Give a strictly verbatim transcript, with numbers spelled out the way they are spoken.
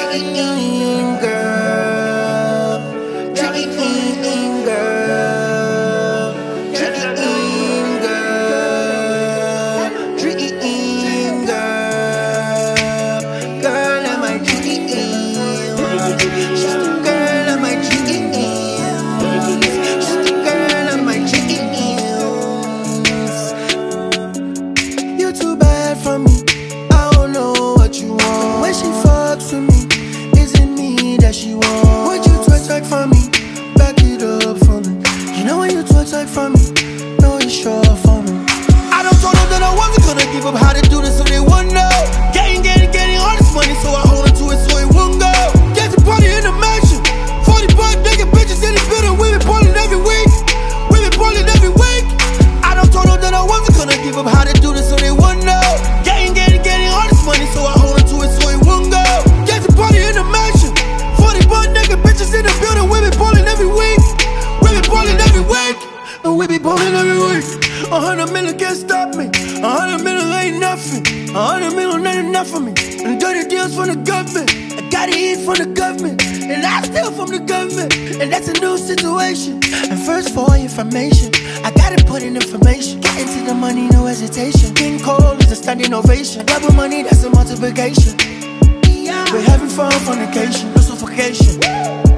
dream, girl. Dream, girl. Dream, girl. Dream, girl. Girl, am I dream? She's the girl of my dreams. She's the girl of my dreams. You're too bad for me. I don't know what you want. When she fucks with me, is it me that she wants? Would you twerk like for me? Back it up for me. You know when you twerk like for me, know it's sure for me. I don't told them that I wasn't gonna give up how to do this, so they won't know. Getting, getting, getting all this money, so I hold on to it so it won't go. Get the party in the mansion. forty bucks, nigga, bitches in the building. We been ballin' every week. We been ballin' every week. I don't told them that I wasn't gonna give up how to do this, so they won't know. Getting, getting, getting all this money, so I hold on to it so it won't go. Get the party in the mansion. forty bucks, nigga, bitches in the building. We been ballin' every week. We been ballin' every week. And we be ballin' every week. A hundred million can't stop me. A hundred million ain't nothing. A hundred million ain't enough for me. And dirty deals from the government. I gotta eat from the government. And I steal from the government. And that's a new situation. And first for information, I gotta put in information. Get into the money, no hesitation. King Cole is a standing ovation. Double money, that's a multiplication. We're having fun, fornication, no suffocation.